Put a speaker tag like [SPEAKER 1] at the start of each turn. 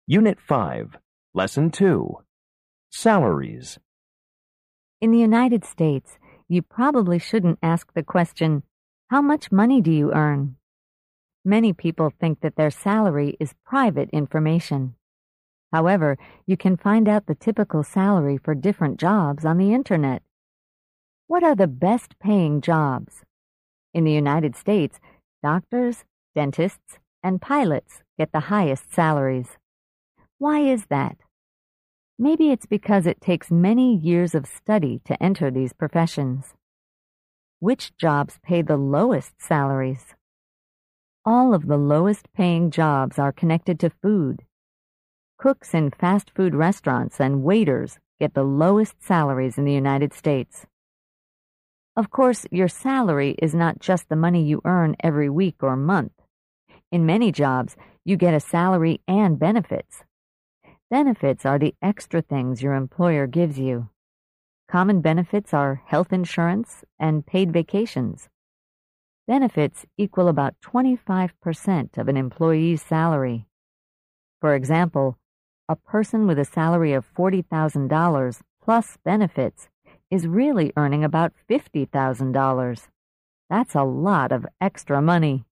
[SPEAKER 1] Unit 5, Lesson 2, Salaries.
[SPEAKER 2] In the United States, you probably shouldn't ask the question, "How much money do you earn?" Many people think that their salary is private information. However, you can find out the typical salary for different jobs on the Internet. What are the best paying jobs? In the United States, doctors, dentists, and pilots get the highest salaries. Why is that? Maybe it's because it takes many years of study to enter these professions. Which jobs pay the lowest salaries? All of the lowest paying jobs are connected to food. Cooks in fast food restaurants and waiters get the lowest salaries in the United States. Of course, your salary is not just the money you earn every week or month. In many jobs, you get a salary and benefits. Benefits are the extra things your employer gives you. Common benefits are health insurance and paid vacations. Benefits equal about 25% of an employee's salary. For example, a person with a salary of $40,000 plus benefits is really earning about $50,000. That's a lot of extra money.